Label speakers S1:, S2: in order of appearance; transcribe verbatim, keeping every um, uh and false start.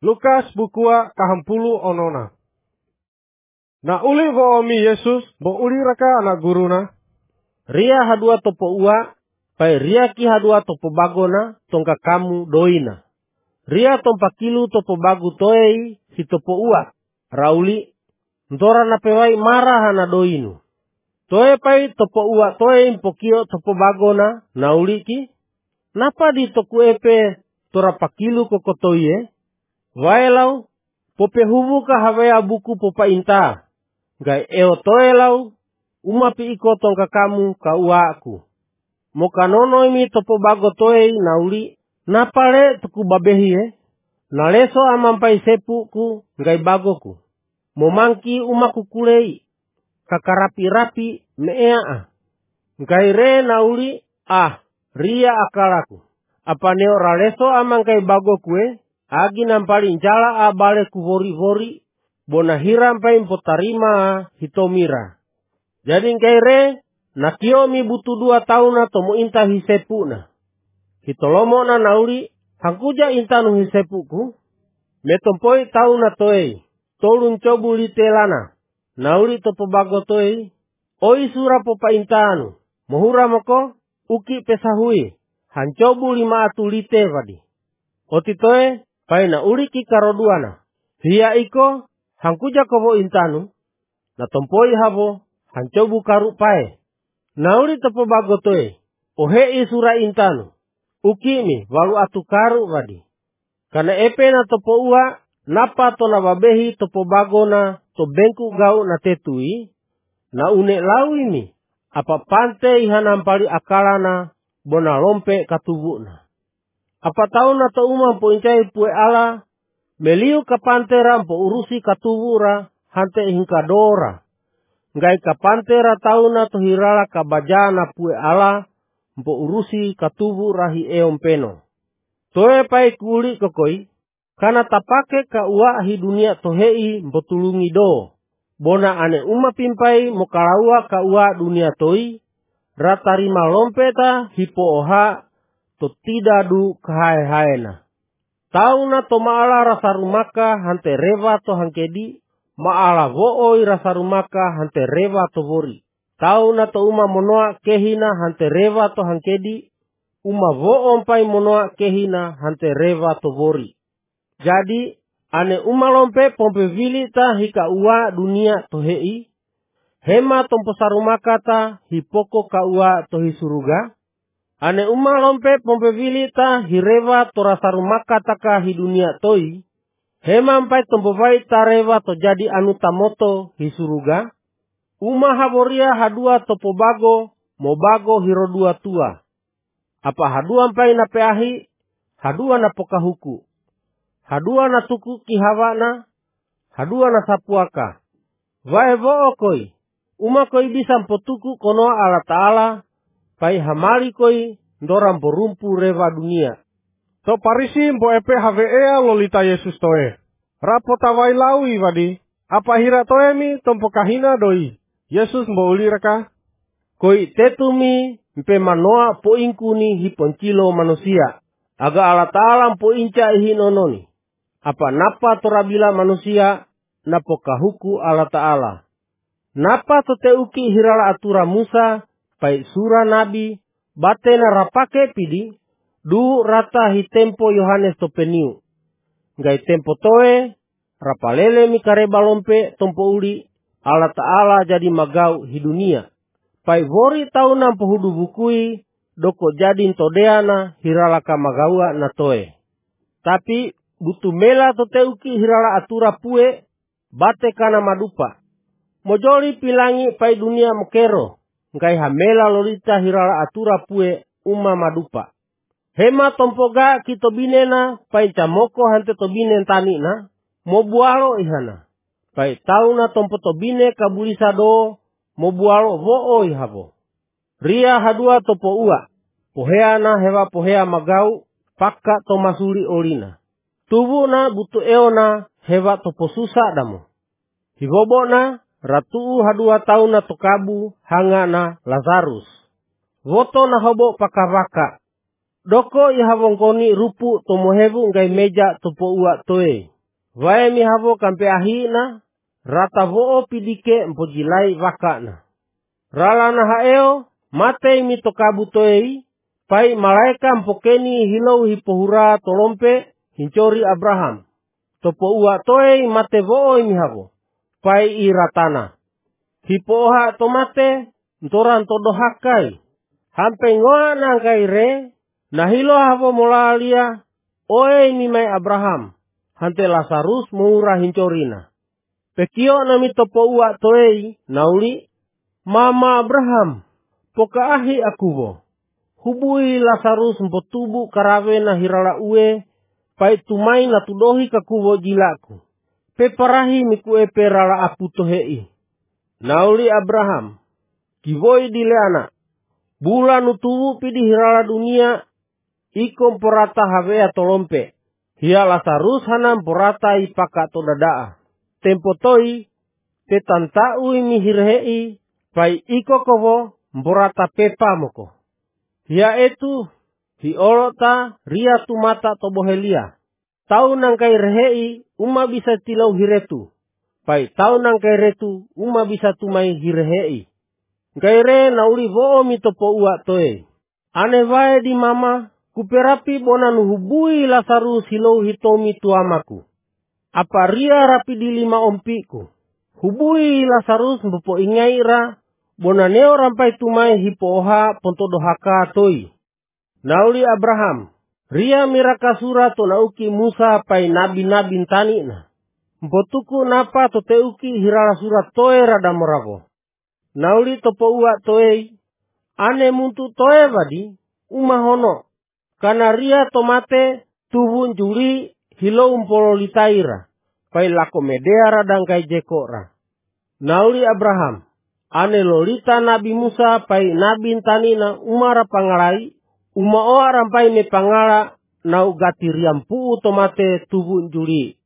S1: Lukas bukua kahampulu onona. Na uli vo omi Yesus bo uli raka anak guruna.
S2: Ria hadua topo ua, pai ria ki hadua topo bagona, tongka kamu doina. Ria tompa kilu topo bagu toei si topo ua. Rauli, ntora na pewai marah hana doinu. Toe pai topo ua toe impokio topo bagona, na uli ki. Napa di toku epe tora pakilu kokotoie? Waelau, pope hubu ka hawea buku popa inta. Gai eo toe lau, umapi iko tongka kamu ka uaku. Moka nono imi topo bago toe nauli, napale tuku babehi eh. Naleso amampai sepuku gai bagoku. Momangki umaku kulei, kakarapi-rapi mea ah. Gai re nauli, ah, ria akalaku. Apa neo raleso amangkai bagoku eh. Agi nampali njala abale kuvori-vori, bona hiram pa impotarima hitomira. Jadi kaire, nakiomi butu dua tahun tomo inta hisepu na. Hitolomo na nauri, hangkuja intanu hisepuku. Metompoi tahun na toei, tolun cobu litelana. Nauri topo bago toei, oi sura popa intanu. Mohura moko, uki pesahui, hancobu lima atu lite vadi. Oti toe, pai na uri ki karoduana. Hia iko, hangkuja kobo intanu. Na tompoi habo, hancobu karu pae. Na uri topo bago toe. Ohei sura intanu. Ukimi, walu atu karu vadi. Kana epe na topo ua, napa to na babehi topo bago na to bengku gau na tetui. Na une lau ini, apa pante ihanampali akalana, bona lompe katubuna. Apa tahu na to umam po incai pue ala, meliu kapantera po urusi katubura, hante hinkadora. Ngai kapantera tahu na to hirala kabajana pue ala, mpo urusi katubu rahi eom peno. Toe pai kuli kokoi, kana tapake ka ua hi dunia tohei mbotulungi do. Bona ane uma pimpai mokalaua ka ua dunia toi, ratarima lompeta hipo oha, to tidadu kahae-haena. Tau na to maala rasa rumaka hante rewa to hangkedi, maala vooi rasa rumaka hante rewa to vori. Tau na to uma monoa kehina hante rewa to hangkedi, uma voom pai monoa kehina hante rewa to vori. Jadi, ane uma lompe pompe vili ta hika ua dunia to hei, hema tompo sarumaka ta hipoko ka ua to hisuruga. Ane uma lompe pompe vili ta hirewa to rasarumaka taka hi dunia toi, hema mpai tompo vai tarewa to jadi anu tamoto hisuruga. Uma haboria hadua topo bago, mobago hirodua tua. Apa hadua mpai na peahi, hadua na pokahuku. Hadua na tuku kihawana, hadua na sapuaka. Wae vo'o koi, uma koi bisa mpotuku konoa ala ta'ala, pai hamali koi ndoram borumpu rewa dunia.
S1: To parisi mpo epe havea lolita Yesus toe. Rapota wai laui vadi, apa hira toe mi tompo kahina doi. Yesus mbo uli raka.
S2: Koi tetumi mpe manoa po inkuni hiponcilo manusia. Aga ala ta'ala mpo inca ihi nononi. Apa napa torabila manusia napo kahuku ala ta'ala. Napa toteuki hirala atura Musa, pai sura nabi, batena rapake pidi, du rata hi tempo Yohanes topeniu. Ngai tempo toe, rapalele mikareba lompe tompo uli, ala ta'ala jadi magau hi dunia. Pai vori tau nampo hudu bukui, doko jadi ntodeana hiralaka magaua na toe. Tapi, butu mela toteuki hirala atura pue, bate kana madupa. Mojoli pilangi pai dunia mokero, ngai hamela lolita hirala atura pue uma madupa. Hema tompoga kito binena pai camoko hante tobinen tani na, mobualo ihana. Pai tauna tompo tobine kabulisa do, mobualo vo'o ihabo. Ria hadua topo ua, pohea na hewa pohea magau, pakka tomasuri olina. Tubu na butu eona hewa topo susa damo. Hibobo na ratu hadua tahun na tokabu hanga na Lazarus. Voto na hobo pakavaka. Doko ihavongkoni rupu tomohebu ngai meja topo ua toe. Wae mi havo kampe ahina, rata vo'o pidike mpojilai wakana. Ralana haeo, matei mi tokabu toei, pai malaika mpokeni hilau hipohura tolompe, hincori Abraham. Topo ua toei mate vo'o imi havo, pai i ratana. Hipoha tomate, ntoran todohakai. Hampe ngoa nangkai re, nahilo havo molalia, oe imi mai Abraham. Hante Lazarus mura hincorina. Pekio nami topo ua toei, nauli, Mama Abraham, poka ahi akubo. Hubui Lazarus mpotubu karawe na hirala ue, pai tumai na tudohi kakubo jilaku. Peparahi miku epe rala apu tohei. Nauli Abraham, kivoi dile anak. Bulan utubu pidi hirala dunia, ikom porata havea tolompe. Hia Lazarus hanam porata ipaka todadaa. Tempo toi, tetantau imi hirhei, pai iko kovo mporata pepa moko. Hia etu, hi olota ria tumata tobohelia. Tau nangkai rehei, uma bisa tilau hiretu. Pai tau nangkai retu, uma bisa tumai hirhei. Gaire nauli vo'o mitopo ua toe. Ane vae di mama, kuperapi bonan hubui Lazarus hilau hitomi tuamaku. Apa ria rapi di lima ompiku. Hubui Lazarus mpopo ingaira, bonaneo rampai tumai hipoha pontodohaka toi. Nauli Abraham, ria miraka sura tonauki Musa pai nabi-nabi tani na. Mpotuku napa toteuki hirala surat toe rada moravo. Nauli topo ua toei, ane muntu toe vadi, umahono. Kana ria tomate tubun juri hilau umpolo litaira, pai lako medea radangkai jekora. Nauli Abraham, ane lolita Nabi Musa pai nabi tanina umara pangalai, uma oa rampai me pangala nau gati riampu tomate tubun juri.